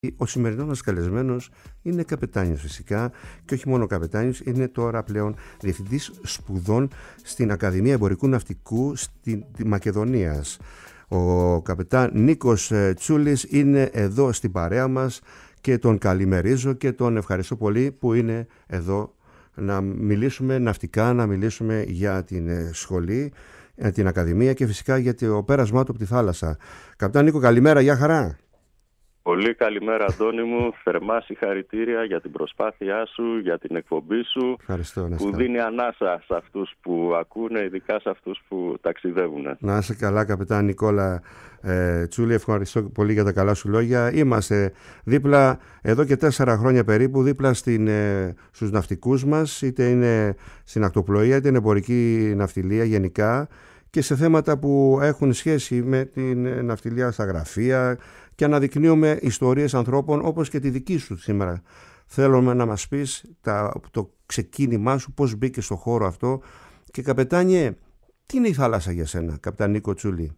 Ο σημερινός μας καλεσμένος είναι καπετάνιος φυσικά, και όχι μόνο καπετάνιος, είναι τώρα πλέον διευθυντής σπουδών στην Ακαδημία Εμπορικού Ναυτικού στη Μακεδονίας. Ο καπετάν Νίκος Τσούλης είναι εδώ στην παρέα μας και τον καλημερίζω και τον ευχαριστώ πολύ που είναι εδώ να μιλήσουμε ναυτικά, να μιλήσουμε για την σχολή, την Ακαδημία και φυσικά για το πέρασμά του από τη θάλασσα. Καπετάν Νίκο, καλημέρα, γεια χαρά. Πολύ καλημέρα, Αντώνη μου. Θερμά συγχαρητήρια για την προσπάθειά σου, για την εκπομπή σου. Ευχαριστώ, που δίνει ανάσα σε αυτούς που ακούνε, ειδικά σε αυτούς που ταξιδεύουν. Να είσαι καλά, καπετάν Νικόλα Τσούλη. Ευχαριστώ πολύ για τα καλά σου λόγια. Είμαστε δίπλα εδώ και 4 χρόνια περίπου, δίπλα στους ναυτικούς μας, είτε είναι στην ακτοπλοεία, είτε είναι εμπορική ναυτιλία γενικά, και σε θέματα που έχουν σχέση με την ναυτιλία στα γραφεία, και αναδεικνύουμε ιστορίες ανθρώπων όπως και τη δική σου σήμερα. Θέλουμε να μας πεις το ξεκίνημά σου, πώς μπήκε στο χώρο αυτό. Και καπετάνιε, τι είναι η θάλασσα για σένα, καπετάν Νίκο Τσούλη?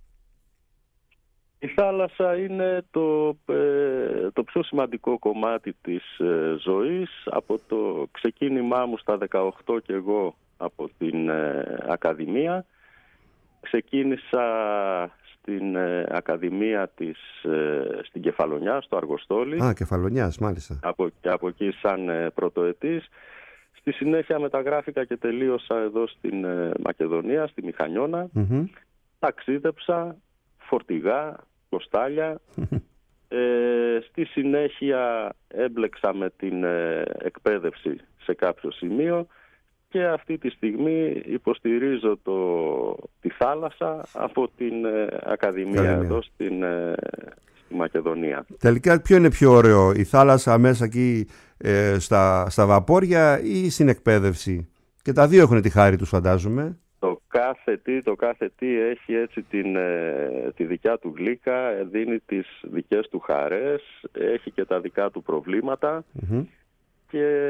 Η θάλασσα είναι το πιο σημαντικό κομμάτι της ζωής. Από το ξεκίνημά μου στα 18 και εγώ από την Ακαδημία, ξεκίνησα στην Ακαδημία στην Κεφαλονιά, στο Αργοστόλι. Κεφαλονιάς, μάλιστα. Από εκεί σαν πρωτοετής. Στη συνέχεια μεταγράφηκα και τελείωσα εδώ στην Μακεδονία, στη Μηχανιώνα. Ταξίδεψα, φορτηγά, κοστάλια. Στη συνέχεια έμπλεξα με την εκπαίδευση σε κάποιο σημείο. Και αυτή τη στιγμή υποστηρίζω τη θάλασσα από την Ακαδημία εδώ στη Μακεδονία. Τελικά ποιο είναι πιο ωραίο, η θάλασσα μέσα εκεί στα βαπόρια ή στην εκπαίδευση? Και τα δύο έχουν τη χάρη τους, φαντάζομαι. Το κάθε τι έχει έτσι τη δικιά του γλύκα, δίνει τις δικές του χαρές, έχει και τα δικά του προβλήματα. Και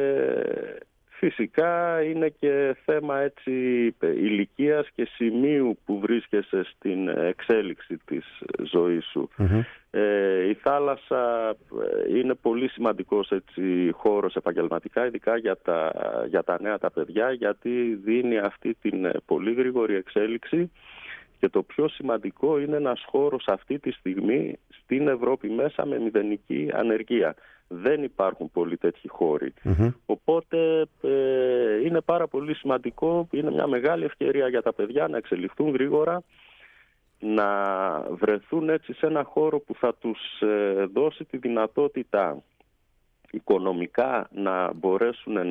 φυσικά είναι και θέμα έτσι ηλικίας και σημείου που βρίσκεσαι στην εξέλιξη της ζωής σου. Η θάλασσα είναι πολύ σημαντικός έτσι χώρος επαγγελματικά, ειδικά για τα νέα τα παιδιά, γιατί δίνει αυτή την πολύ γρήγορη εξέλιξη. Και το πιο σημαντικό, είναι ένας χώρος αυτή τη στιγμή στην Ευρώπη μέσα με μηδενική ανεργία. Δεν υπάρχουν πολλοί τέτοιοι χώροι. Οπότε είναι πάρα πολύ σημαντικό, είναι μια μεγάλη ευκαιρία για τα παιδιά να εξελιχθούν γρήγορα, να βρεθούν έτσι σε ένα χώρο που θα τους δώσει τη δυνατότητα οικονομικά να μπορέσουν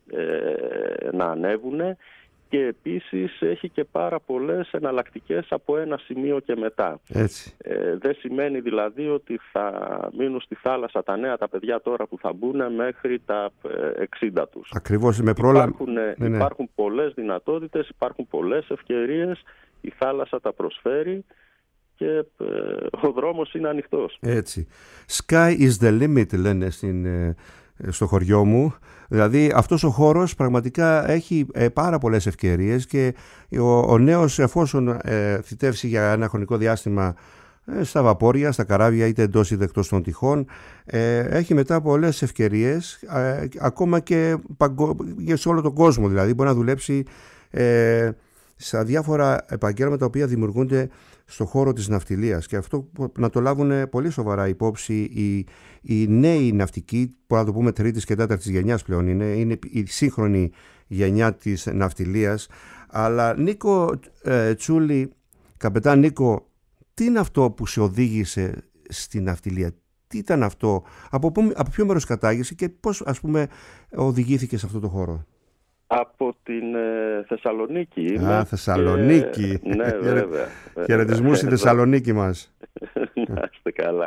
να ανέβουν. Και επίσης έχει και πάρα πολλές εναλλακτικές από ένα σημείο και μετά. Δεν σημαίνει δηλαδή ότι θα μείνουν στη θάλασσα τα νέα τα παιδιά τώρα που θα μπουν μέχρι τα 60 τους. Ακριβώς, υπάρχουν πολλές δυνατότητες, υπάρχουν πολλές ευκαιρίες, η θάλασσα τα προσφέρει και ο δρόμος είναι ανοιχτός. Έτσι. Sky is the limit, λένε στο χωριό μου. Δηλαδή αυτός ο χώρος πραγματικά έχει πάρα πολλές ευκαιρίες, και ο νέος, εφόσον θητεύσει για ένα χρονικό διάστημα στα βαπόρια, στα καράβια, είτε εντός είτε εκτός των τυχών, έχει μετά πολλές ευκαιρίες, ακόμα και σε όλο τον κόσμο. Δηλαδή μπορεί να δουλέψει σε διάφορα επαγγέλματα τα οποία δημιουργούνται στον χώρο της ναυτιλίας, και αυτό να το λάβουν πολύ σοβαρά υπόψη οι νέοι ναυτικοί, που να το πούμε τρίτης και τέταρτης γενιάς πλέον είναι η σύγχρονη γενιά της ναυτιλίας. Αλλά Νίκο Τσούλη, καπετάν Νίκο, τι είναι αυτό που σε οδήγησε στη ναυτιλία? Τι ήταν αυτό, από ποιο μέρος κατάγεσαι και πώς, ας πούμε, οδηγήθηκε σε αυτό το χώρο? Από την Θεσσαλονίκη. Θεσσαλονίκη. Ναι, βέβαια. Χαιρετισμούς στη Θεσσαλονίκη μας. Να είστε καλά.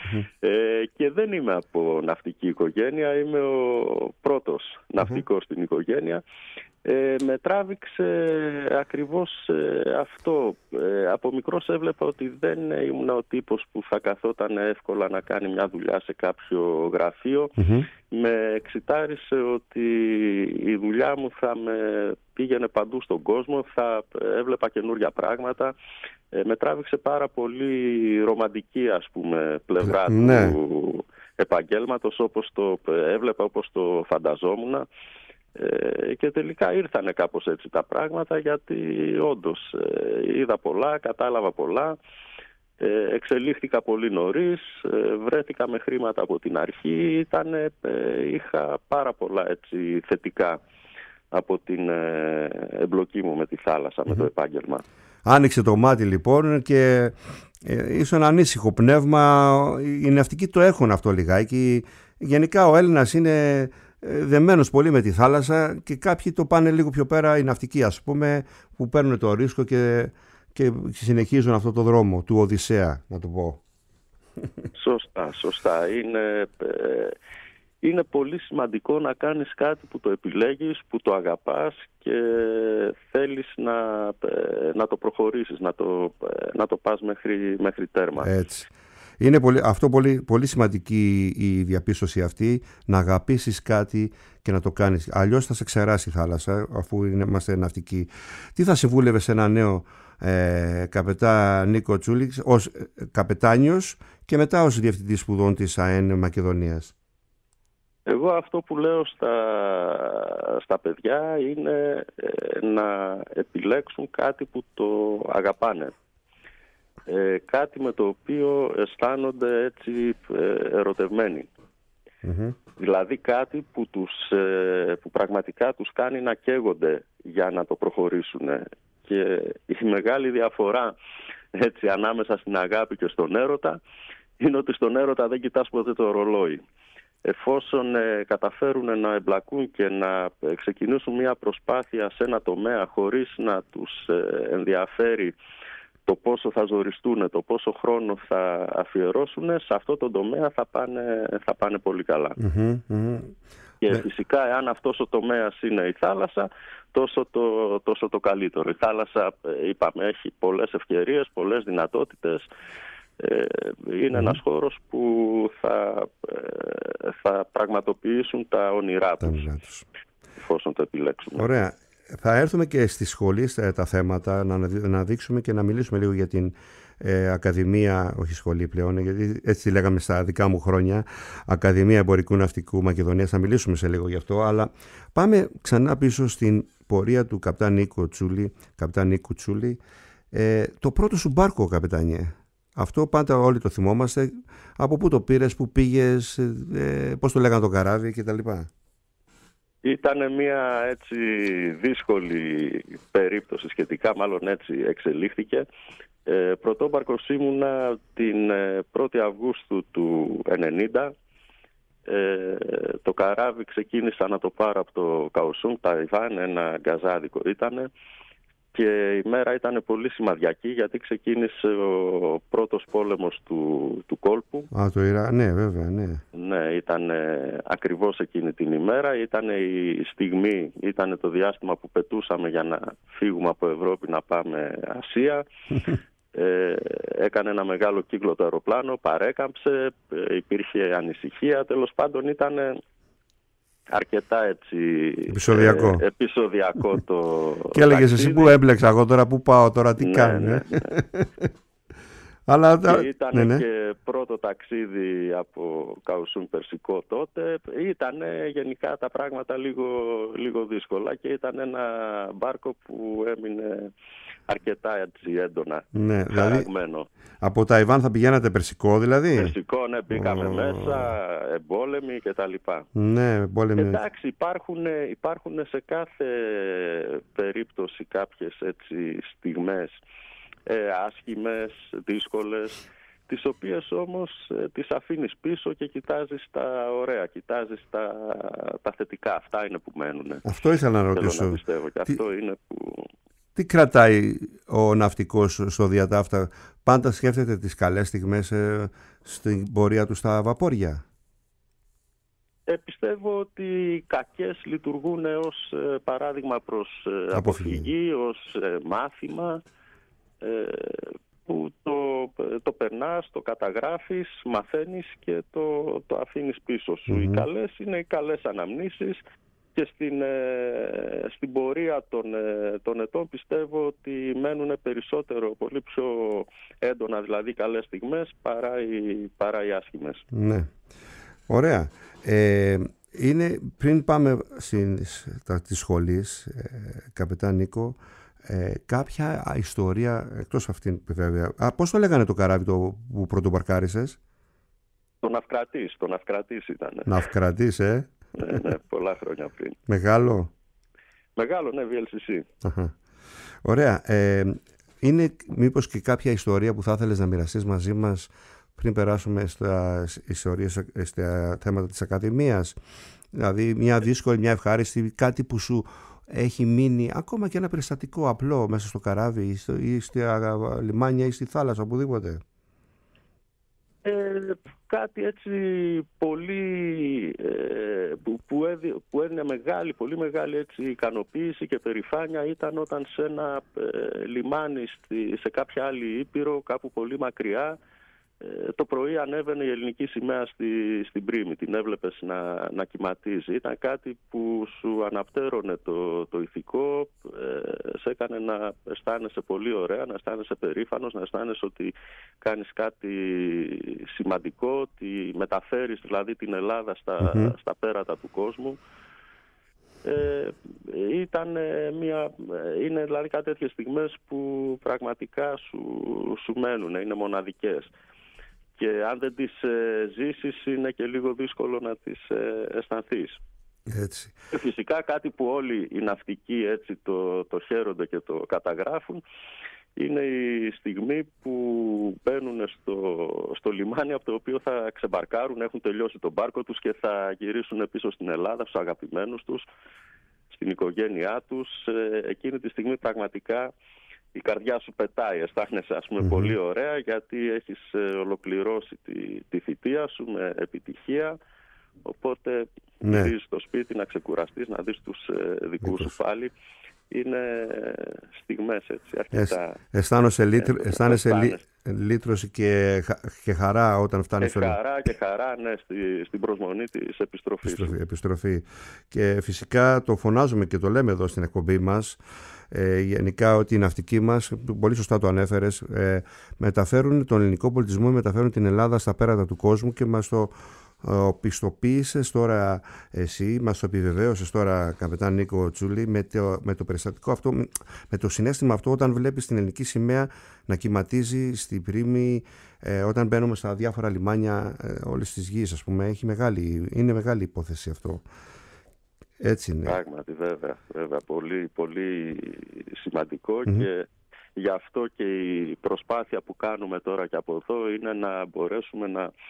Και δεν είμαι από ναυτική οικογένεια, είμαι ο πρώτος ναυτικός στην οικογένεια. Με τράβηξε ακριβώς αυτό. Από μικρός έβλεπα ότι δεν ήμουν ο τύπος που θα καθόταν εύκολα να κάνει μια δουλειά σε κάποιο γραφείο. Με εξητάρισε ότι η δουλειά μου θα με πήγαινε παντού στον κόσμο, θα έβλεπα καινούρια πράγματα. Με τράβηξε πάρα πολύ ρομαντική, ας πούμε, πλευρά του επαγγέλματος όπως το έβλεπα, όπως το φανταζόμουν. Και τελικά ήρθανε κάπως έτσι τα πράγματα, γιατί όντως είδα πολλά, κατάλαβα πολλά, εξελίχθηκα πολύ νωρίς, βρέθηκα με χρήματα από την αρχή, είχα πάρα πολλά έτσι θετικά από την εμπλοκή μου με τη θάλασσα, με το επάγγελμα. Άνοιξε το μάτι λοιπόν και ήσουν ανήσυχο πνεύμα. Οι ναυτικοί το έχουν αυτό λιγάκι. Γενικά ο Έλληνας είναι δεμένος πολύ με τη θάλασσα και κάποιοι το πάνε λίγο πιο πέρα, οι ναυτικοί ας πούμε, που παίρνουν το ρίσκο και συνεχίζουν αυτό το δρόμο του Οδυσσέα, να το πω. Σωστά. Είναι πολύ σημαντικό να κάνεις κάτι που το επιλέγεις, που το αγαπάς και θέλεις να το προχωρήσεις, να το πας μέχρι τέρμα. Έτσι. Είναι πολύ σημαντική η διαπίστωση αυτή, να αγαπήσεις κάτι και να το κάνεις. Αλλιώς θα σε ξεράσει η θάλασσα, αφού είμαστε ναυτικοί. Τι θα συμβούλευε σε ένα νέο καπετά Νίκο Τσούλη ως καπετάνιος και μετά ως διευθυντής σπουδών της ΑΕΝ Μακεδονίας? Εγώ αυτό που λέω στα παιδιά είναι να επιλέξουν κάτι που το αγαπάνε. Κάτι με το οποίο αισθάνονται έτσι ερωτευμένοι. Δηλαδή κάτι που πραγματικά τους κάνει να καίγονται για να το προχωρήσουν. Και η μεγάλη διαφορά έτσι ανάμεσα στην αγάπη και στον έρωτα είναι ότι στον έρωτα δεν κοιτάς ποτέ το ρολόι. Εφόσον καταφέρουν να εμπλακούν και να ξεκινήσουν μια προσπάθεια σε ένα τομέα χωρίς να τους ενδιαφέρει το πόσο θα ζοριστούν, το πόσο χρόνο θα αφιερώσουν, σε αυτό το τομέα θα πάνε πολύ καλά. Και φυσικά, εάν αυτός ο τομέας είναι η θάλασσα, τόσο το καλύτερο. Η θάλασσα, είπαμε, έχει πολλές ευκαιρίες, πολλές δυνατότητες. Είναι ένας χώρος που θα πραγματοποιήσουν τα όνειρά τους, εφόσον το επιλέξουμε. Ωραία. Θα έρθουμε και στη σχολή τα θέματα, να δείξουμε και να μιλήσουμε λίγο για την Ακαδημία, όχι σχολή πλέον, γιατί έτσι λέγαμε στα δικά μου χρόνια, Ακαδημία Εμπορικού Ναυτικού Μακεδονίας. Θα μιλήσουμε σε λίγο γι' αυτό, αλλά πάμε ξανά πίσω στην πορεία του καπτάν Νίκου Τσούλη. Το πρώτο σου μπάρκο, καπετάνιε. Αυτό πάντα όλοι το θυμόμαστε. Από πού το πήρες, πού πήγες, πώς το λέγανε το καράβι κτλ. Ήταν μια έτσι δύσκολη περίπτωση σχετικά, μάλλον έτσι εξελίχθηκε. Πρωτόμπαρκος ήμουνα την 1η Αυγούστου του 1990. Το καράβι ξεκίνησα να το πάρω από το Καοσούνγκ, Ταϊβάν, ένα γκαζάδικο ήτανε. Και η μέρα ήταν πολύ σημαδιακή, γιατί ξεκίνησε ο πρώτος πόλεμος του κόλπου. Το Ιράκ, ναι, βέβαια, ναι. Ναι, ήταν ακριβώς εκείνη την ημέρα. Ήταν η στιγμή, ήταν το διάστημα που πετούσαμε για να φύγουμε από Ευρώπη να πάμε Ασία. Έκανε ένα μεγάλο κύκλο το αεροπλάνο, παρέκαμψε, υπήρχε ανησυχία. Τέλος πάντων ήταν αρκετά έτσι επεισοδιακό το και έλεγες εσύ, πού έμπλεξα εγώ τώρα, πού πάω τώρα, τι κάνω. Ναι. Αλλά ήταν και πρώτο ταξίδι από Καοσούν Περσικό τότε. Ήταν γενικά τα πράγματα λίγο δύσκολα και ήταν ένα μπάρκο που έμεινε αρκετά έτσι έντονα, χαραγμένο. Από Ταϊβάν θα πηγαίνατε Περσικό δηλαδή? Περσικό, ναι, μπήκαμε μέσα, εμπόλεμοι κτλ. Ναι, εμπόλεμοι. Εντάξει, υπάρχουν σε κάθε περίπτωση κάποιες έτσι στιγμές άσχημες, δύσκολες, τις οποίες όμως τις αφήνεις πίσω και κοιτάζεις τα ωραία, κοιτάζεις τα θετικά. Αυτά είναι που μένουν. Αυτό ήθελα να ρωτήσω. Θέλω να πιστεύω και αυτό είναι που... Τι κρατάει ο ναυτικός στο διατάφτα? Πάντα σκέφτεται τις καλές στιγμές στην πορεία του στα βαπόρια? Πιστεύω ότι οι κακές λειτουργούν ως παράδειγμα προς αποφυγή, ως μάθημα, που το περνάς, το καταγράφεις, μαθαίνεις και το αφήνεις πίσω σου. Οι καλές είναι οι καλές αναμνήσεις και στην πορεία των ετών πιστεύω ότι μένουν περισσότερο, πολύ πιο έντονα δηλαδή καλές στιγμές παρά οι άσχημες. Ναι. Ωραία. Πριν πάμε της σχολής, καπετάν Νίκο, κάποια ιστορία εκτός αυτήν βέβαια. Πώς το λέγανε το καράβι που πρωτοπαρκάρισες? Το Ναυκρατής ήταν. Ναυκρατής, ναι, πολλά χρόνια πριν. Μεγάλο. Μεγάλο, ναι, VLCC. Αχα. Ωραία. Είναι μήπως και κάποια ιστορία που θα ήθελες να μοιραστείς μαζί μας πριν περάσουμε στα θέματα της Ακαδημίας? Δηλαδή μια δύσκολη, μια ευχάριστη, κάτι που σου έχει μείνει, ακόμα και ένα περιστατικό απλό μέσα στο καράβι ή στα λιμάνια ή στη θάλασσα, οπουδήποτε. Κάτι έτσι πολύ που έδινε πολύ μεγάλη έτσι ικανοποίηση και περηφάνεια ήταν όταν σε ένα λιμάνι σε κάποια άλλη ήπειρο, κάπου πολύ μακριά, το πρωί ανέβαινε η ελληνική σημαία στην πρίμη, την έβλεπες να κυματίζει. Ήταν κάτι που σου αναπτέρωνε το ηθικό, σε έκανε να αισθάνεσαι πολύ ωραία, να αισθάνεσαι περήφανος, να αισθάνεσαι ότι κάνεις κάτι σημαντικό, ότι μεταφέρεις δηλαδή την Ελλάδα στα πέρατα του κόσμου. Είναι δηλαδή κάτι τέτοιες στιγμές που πραγματικά σου μένουν, είναι μοναδικές. Και αν δεν τις ζήσεις είναι και λίγο δύσκολο να τις αισθανθείς. Έτσι. Και φυσικά κάτι που όλοι οι ναυτικοί έτσι το χαίρονται και το καταγράφουν είναι η στιγμή που μπαίνουν στο λιμάνι από το οποίο θα ξεμπαρκάρουν, έχουν τελειώσει τον μπάρκο τους και θα γυρίσουν πίσω στην Ελλάδα, στους αγαπημένους τους, στην οικογένειά τους. Εκείνη τη στιγμή πραγματικά η καρδιά σου πετάει, αισθάνεσαι πολύ ωραία, γιατί έχεις ολοκληρώσει τη θητεία σου με επιτυχία, οπότε γυρίζεις στο σπίτι να ξεκουραστείς, να δεις τους δικούς σου πάλι. Είναι στιγμές έτσι αρκετά. Αισθάνεσαι λύτρωση και χαρά όταν φτάνεις και χαρά, ναι, στην προσμονή της επιστροφής. Και φυσικά το φωνάζουμε και το λέμε εδώ στην εκπομπή μας, γενικά, ότι οι ναυτικοί μας, πολύ σωστά το ανέφερες, μεταφέρουν τον ελληνικό πολιτισμό, μεταφέρουν την Ελλάδα στα πέρατα του κόσμου και μας το πιστοποίησες τώρα εσύ, μας το επιβεβαίωσες τώρα, καπετάν Νίκο Τσούλη, με το περιστατικό αυτό, με το συναίσθημα αυτό όταν βλέπεις την ελληνική σημαία να κυματίζει στην πρίμη, όταν μπαίνουμε στα διάφορα λιμάνια όλης της γης, ας πούμε. Είναι μεγάλη υπόθεση αυτό. Έτσι είναι. Πράγματι, βέβαια, πολύ, πολύ σημαντικό και γι' αυτό και η προσπάθεια που κάνουμε τώρα και από εδώ είναι να μπορέσουμε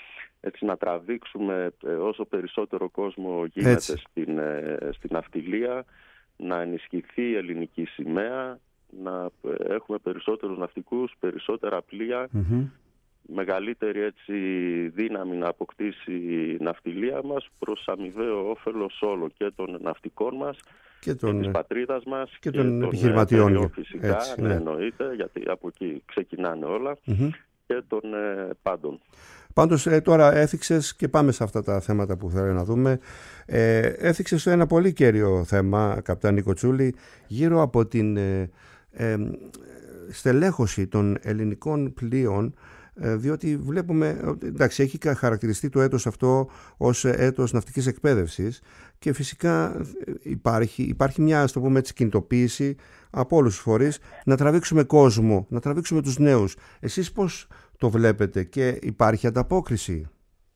να τραβήξουμε όσο περισσότερο κόσμο γίνεται στην ναυτιλία, να ενισχυθεί η ελληνική σημαία, να έχουμε περισσότερους ναυτικούς, περισσότερα πλοία, μεγαλύτερη έτσι δύναμη να αποκτήσει η ναυτιλία μας προς αμοιβαίο όφελος όλων και των ναυτικών μας και της πατρίδας μας και των επιχειρηματιών. Φυσικά, ναι, εννοείται, γιατί από εκεί ξεκινάνε όλα, και των πάντων. Πάντως τώρα έθιξες, και πάμε σε αυτά τα θέματα που θέλω να δούμε, έθιξες ένα πολύ κέριο θέμα, καπτάν Νίκο Τσούλη, γύρω από την στελέχωση των ελληνικών πλοίων, διότι βλέπουμε, εντάξει, έχει χαρακτηριστεί το έτος αυτό ως έτος ναυτικής εκπαίδευσης και φυσικά υπάρχει μια, ας το πούμε έτσι, κινητοποίηση από όλους τους φορείς να τραβήξουμε κόσμο, να τραβήξουμε τους νέους. Εσείς πώς το βλέπετε και υπάρχει ανταπόκριση?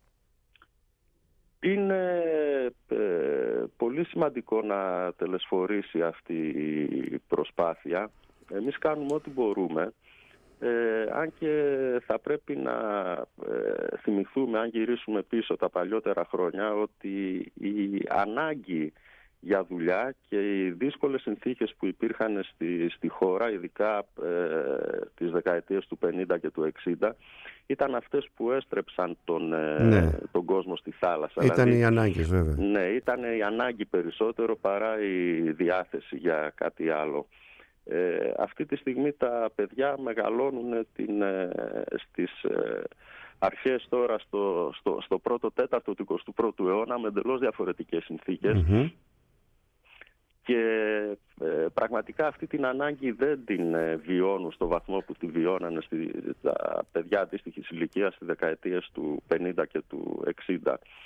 Είναι πολύ σημαντικό να τελεσφορήσει αυτή η προσπάθεια. Εμείς κάνουμε ό,τι μπορούμε. Αν και θα πρέπει να θυμηθούμε, αν γυρίσουμε πίσω τα παλιότερα χρόνια, ότι η ανάγκη για δουλειά και οι δύσκολες συνθήκες που υπήρχαν στη χώρα, ειδικά τις δεκαετίες του 50 και του 60, ήταν αυτές που έστρεψαν τον κόσμο στη θάλασσα. Ήταν οι ανάγκες, βέβαια. Ναι, ήταν η ανάγκη περισσότερο παρά η διάθεση για κάτι άλλο. Αυτή τη στιγμή τα παιδιά μεγαλώνουν στις αρχές τώρα στο πρώτο τέταρτο του 21ου αιώνα με εντελώς διαφορετικές συνθήκες και πραγματικά αυτή την ανάγκη δεν την βιώνουν στο βαθμό που τη βιώνανε τα παιδιά αντίστοιχης ηλικίας στις δεκαετίες του 50 και του 60.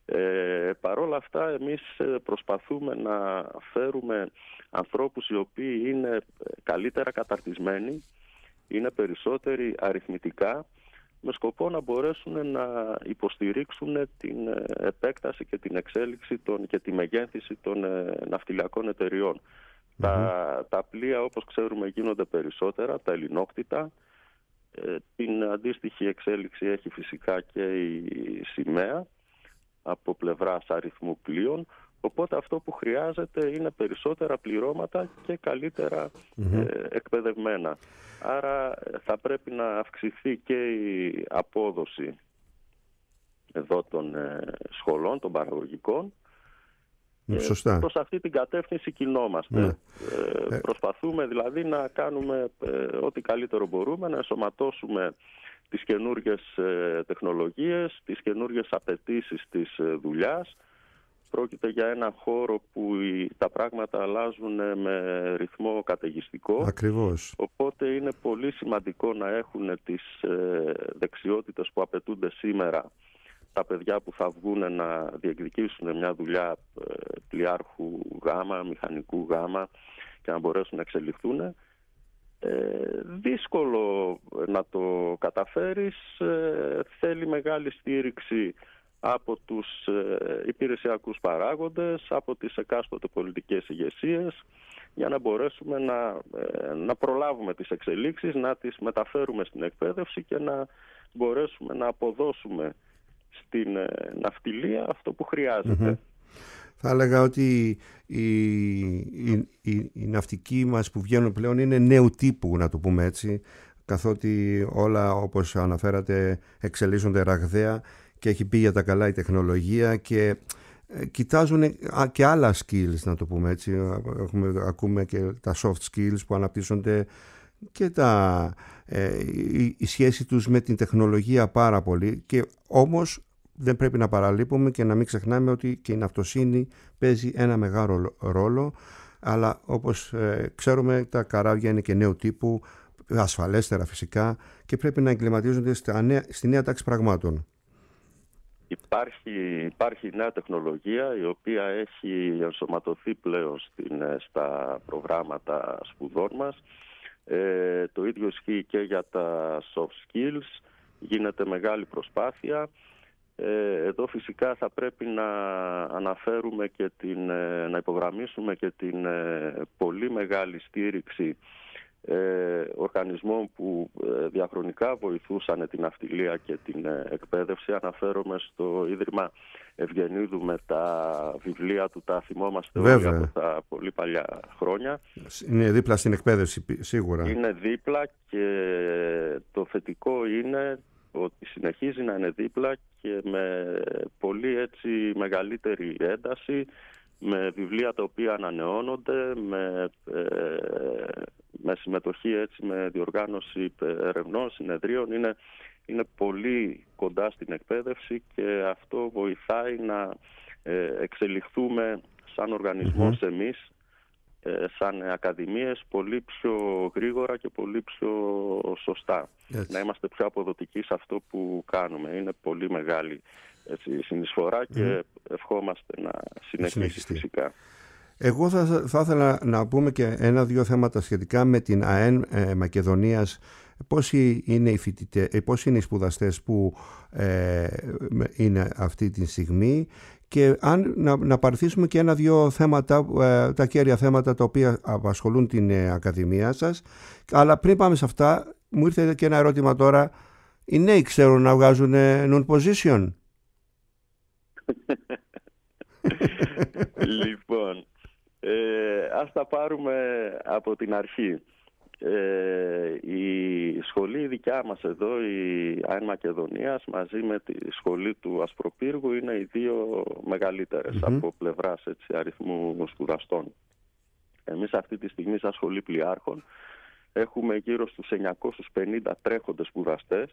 Παρόλα αυτά, εμείς προσπαθούμε να φέρουμε ανθρώπους οι οποίοι είναι καλύτερα καταρτισμένοι, είναι περισσότεροι αριθμητικά, με σκοπό να μπορέσουν να υποστηρίξουν την επέκταση και την εξέλιξη και τη μεγέθυνση των ναυτιλιακών εταιριών. Τα πλοία, όπως ξέρουμε, γίνονται περισσότερα, τα ελληνόκτητα. Την αντίστοιχη εξέλιξη έχει φυσικά και η σημαία από πλευράς αριθμού πλοίων. Οπότε αυτό που χρειάζεται είναι περισσότερα πληρώματα και καλύτερα εκπαιδευμένα. Άρα θα πρέπει να αυξηθεί και η απόδοση εδώ των σχολών, των παραγωγικών. Σωστά. Προς αυτή την κατεύθυνση κινόμαστε. Προσπαθούμε δηλαδή να κάνουμε ό,τι καλύτερο μπορούμε, να ενσωματώσουμε τις καινούργιες τεχνολογίες, τις καινούργιες απαιτήσεις της δουλειάς. Πρόκειται για ένα χώρο που τα πράγματα αλλάζουν με ρυθμό καταιγιστικό. Ακριβώς. Οπότε είναι πολύ σημαντικό να έχουν τις δεξιότητες που απαιτούνται σήμερα τα παιδιά που θα βγουν να διεκδικήσουν μια δουλειά πλοιάρχου γάμα, μηχανικού γάμα και να μπορέσουν να εξελιχθούν. Δύσκολο να το καταφέρεις, θέλει μεγάλη στήριξη από τους υπηρεσιακούς παράγοντες, από τις εκάστοτε πολιτικές ηγεσίες, για να μπορέσουμε να προλάβουμε τις εξελίξεις, να τις μεταφέρουμε στην εκπαίδευση και να μπορέσουμε να αποδώσουμε στην ναυτιλία αυτό που χρειάζεται. Θα έλεγα ότι οι ναυτικοί μας που βγαίνουν πλέον είναι νέου τύπου, να το πούμε έτσι, καθότι όλα, όπως αναφέρατε, εξελίσσονται ραγδαία και έχει πει για τα καλά η τεχνολογία και κοιτάζουν και άλλα skills, να το πούμε έτσι. Ακούμε και τα soft skills που αναπτύσσονται και η σχέση τους με την τεχνολογία πάρα πολύ, και όμως δεν πρέπει να παραλείπουμε και να μην ξεχνάμε ότι και η ναυτοσύνη παίζει ένα μεγάλο ρόλο, αλλά όπως ξέρουμε τα καράβια είναι και νέου τύπου, ασφαλέστερα φυσικά, και πρέπει να εγκληματίζονται στη νέα τάξη πραγμάτων. Υπάρχει νέα τεχνολογία η οποία έχει ενσωματωθεί πλέον στα προγράμματα σπουδών μας. Το ίδιο ισχύει και για τα soft skills. Γίνεται μεγάλη προσπάθεια. Εδώ φυσικά θα πρέπει να αναφέρουμε και να υπογραμμίσουμε και την πολύ μεγάλη στήριξη οργανισμών που διαχρονικά βοηθούσαν την ναυτιλία και την εκπαίδευση. Αναφέρομαι στο Ίδρυμα Ευγενίδου με τα βιβλία του, τα θυμόμαστε όλοι από τα πολύ παλιά χρόνια. Είναι δίπλα στην εκπαίδευση σίγουρα. Είναι δίπλα, και το θετικό είναι ότι συνεχίζει να είναι δίπλα και με πολύ έτσι μεγαλύτερη ένταση, με βιβλία τα οποία ανανεώνονται, με συμμετοχή έτσι, με διοργάνωση ερευνών, συνεδρίων. Είναι πολύ κοντά στην εκπαίδευση και αυτό βοηθάει να εξελιχθούμε σαν οργανισμός εμείς, σαν ακαδημίες, πολύ πιο γρήγορα και πολύ πιο σωστά. Έτσι. Να είμαστε πιο αποδοτικοί σε αυτό που κάνουμε. Είναι πολύ μεγάλη συνεισφορά και ευχόμαστε να συνεχίσει φυσικά. Εγώ θα ήθελα να πούμε και ένα-δύο θέματα σχετικά με την ΑΕΝ Μακεδονίας. Πόσοι είναι οι σπουδαστές που είναι αυτή τη στιγμή, και να παρθήσουμε και ένα-δύο θέματα, τα κέρια θέματα τα οποία απασχολούν την Ακαδημία σας. Αλλά πριν πάμε σε αυτά, μου ήρθε και ένα ερώτημα τώρα. Οι νέοι ξέρουν να βγάζουν non-position? Λοιπόν, ας τα πάρουμε από την αρχή. Η σχολή δικιά μας εδώ, η ΑΕΝ Μακεδονίας, μαζί με τη σχολή του Ασπροπύργου, είναι οι δύο μεγαλύτερες από πλευράς αριθμού σπουδαστών. Εμείς αυτή τη στιγμή σαν σχολή πλοιάρχων έχουμε γύρω στους 950 τρέχοντες σπουδαστές.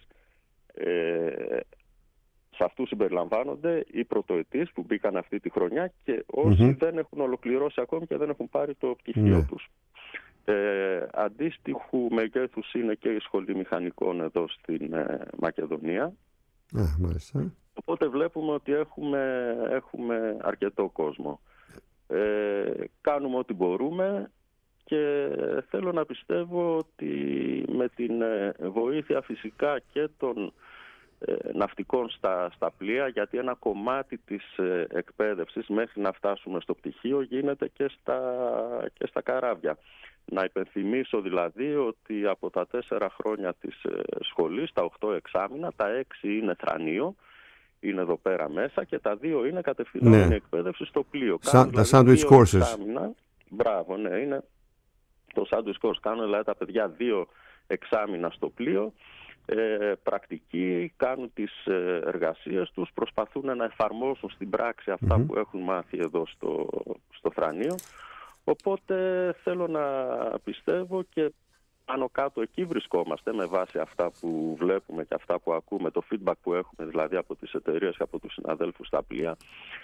Σε αυτούς συμπεριλαμβάνονται οι πρωτοετής που μπήκαν αυτή τη χρονιά και όσοι δεν έχουν ολοκληρώσει ακόμη και δεν έχουν πάρει το πτυχίο τους. Αντίστοιχου μεγέθους είναι και η Σχολή Μηχανικών εδώ στην Μακεδονία. Μάλιστα. Οπότε βλέπουμε ότι έχουμε αρκετό κόσμο. Κάνουμε ό,τι μπορούμε και θέλω να πιστεύω ότι με την βοήθεια φυσικά και των ναυτικών στα πλοία, γιατί ένα κομμάτι της εκπαίδευσης μέχρι να φτάσουμε στο πτυχίο γίνεται και στα καράβια. Να υπενθυμίσω δηλαδή ότι από τα 4 χρόνια της σχολής, τα 8 εξάμηνα, τα 6 είναι θρανείο, είναι εδώ πέρα μέσα, και τα 2 είναι κατευθυνόμενη εκπαίδευση στο πλοίο. Τα sandwich courses. Μπράβο, ναι, είναι το sandwich course. Κάνουν δηλαδή τα παιδιά 2 εξάμηνα στο πλοίο, πρακτικοί, κάνουν τις εργασίες τους, προσπαθούν να εφαρμόσουν στην πράξη αυτά που έχουν μάθει εδώ στο θρανείο. Οπότε θέλω να πιστεύω, και πάνω κάτω εκεί βρισκόμαστε με βάση αυτά που βλέπουμε και αυτά που ακούμε, το feedback που έχουμε δηλαδή από τις εταιρείες και από τους συναδέλφους στα πλοία,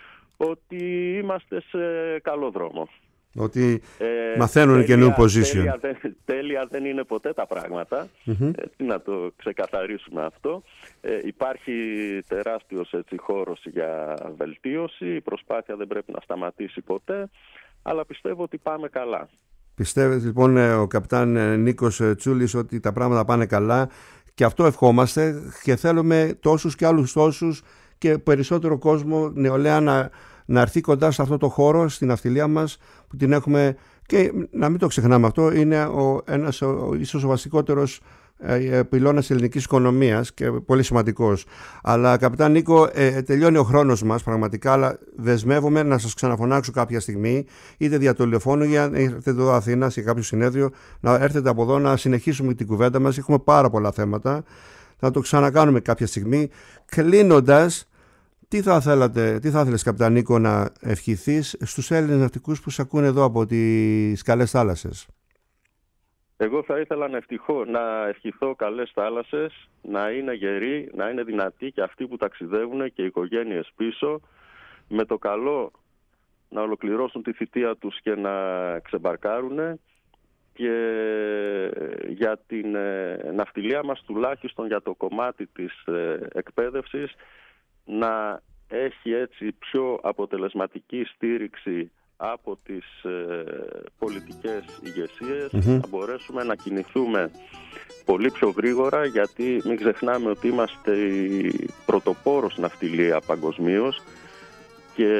ότι είμαστε σε καλό δρόμο. Ότι μαθαίνουν καινούργιο position. Τέλεια δεν είναι ποτέ τα πράγματα. Να το ξεκαθαρίσουμε αυτό. Υπάρχει τεράστιος χώρος για βελτίωση. Η προσπάθεια δεν πρέπει να σταματήσει ποτέ. Αλλά πιστεύω ότι πάμε καλά. Πιστεύετε λοιπόν ο καπιτάν Νίκος Τσούλης ότι τα πράγματα πάνε καλά, και αυτό ευχόμαστε, και θέλουμε τόσους και άλλους τόσους και περισσότερο κόσμο, νεολαία, να έρθει κοντά σε αυτό το χώρο, στην ναυτιλία μας που την έχουμε, και να μην το ξεχνάμε, αυτό είναι ίσως ο βασικότερος πυλώνας της ελληνικής οικονομίας και πολύ σημαντικός. Αλλά καπιτάν Νίκο, τελειώνει ο χρόνος μας πραγματικά, αλλά δεσμεύομαι να σας ξαναφωνάξω κάποια στιγμή, είτε δια τηλεφώνου, για να έρθετε εδώ Αθήνα σε κάποιο συνέδριο, να έρθετε από εδώ να συνεχίσουμε την κουβέντα μας. Έχουμε πάρα πολλά θέματα, θα το ξανακάνουμε κάποια στιγμή. Κλείνοντας, τι θα ήθελες καπιτάν Νίκο να ευχηθείς στους Έλληνες ναυτικούς που σε ακούνε εδώ από τις καλές θάλασσες? Εγώ θα ήθελα να ευχηθώ καλές θάλασσες, να είναι γεροί, να είναι δυνατοί και αυτοί που ταξιδεύουν και οι οικογένειες πίσω, με το καλό να ολοκληρώσουν τη θητεία τους και να ξεμπαρκάρουν, και για την ναυτιλία μας, τουλάχιστον για το κομμάτι της εκπαίδευσης, να έχει έτσι πιο αποτελεσματική στήριξη από τις πολιτικές ηγεσίες, να μπορέσουμε να κινηθούμε πολύ πιο γρήγορα, γιατί μην ξεχνάμε ότι είμαστε η πρωτοπόρος ναυτιλία παγκοσμίως, και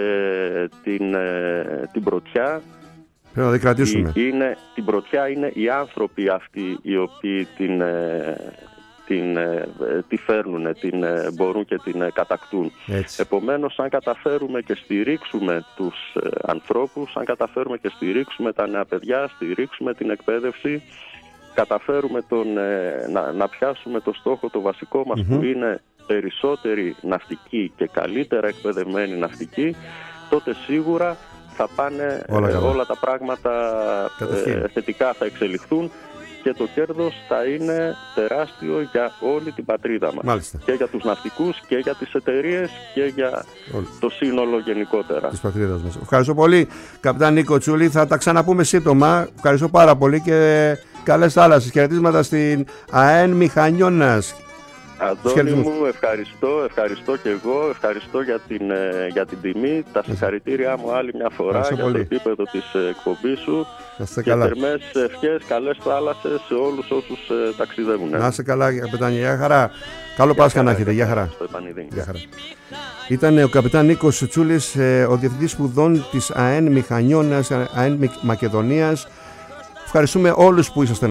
την πρωτιά πρέπει να κρατήσουμε. Την πρωτιά είναι οι άνθρωποι αυτοί οι οποίοι τη φέρνουν, την μπορούν και την κατακτούν. Έτσι. Επομένως, αν καταφέρουμε και στηρίξουμε τους ανθρώπους, αν καταφέρουμε και στηρίξουμε τα νέα παιδιά, στηρίξουμε την εκπαίδευση, καταφέρουμε να πιάσουμε το στόχο το βασικό μας, που είναι περισσότεροι ναυτικοί και καλύτερα εκπαιδευμένοι ναυτικοί, τότε σίγουρα θα πάνε όλα τα πράγματα θετικά, θα εξελιχθούν, και το κέρδος θα είναι τεράστιο για όλη την πατρίδα μας. Μάλιστα. Και για τους ναυτικούς και για τις εταιρείες και για το σύνολο γενικότερα της πατρίδας μας. Ευχαριστώ πολύ καπιτάν Νίκο Τσούλη, θα τα ξαναπούμε σύντομα. Ευχαριστώ πάρα πολύ και καλές θάλασσες. Χαιρετίσματα στην ΑΕΝ Μηχανιώνας. Αντώνη μου, ευχαριστώ και εγώ, ευχαριστώ για την τιμή, τα συγχαρητήριά μου άλλη μια φορά για το επίπεδο της εκπομπής σου, και θερμές ευχές, καλές θάλασσες σε όλους όσους ταξιδεύουν. Να είστε καλά καπιτάνια, γεια χαρά, καλό Πάσχα να έχετε, γεια χαρά. Ήταν ο καπιτάν Νίκος Τσούλης, ο διευθυντής σπουδών της ΑΕΝ Μηχανιώνας, ΑΕΝ Μακεδονίας. Ευχαριστούμε όλους που είσαστε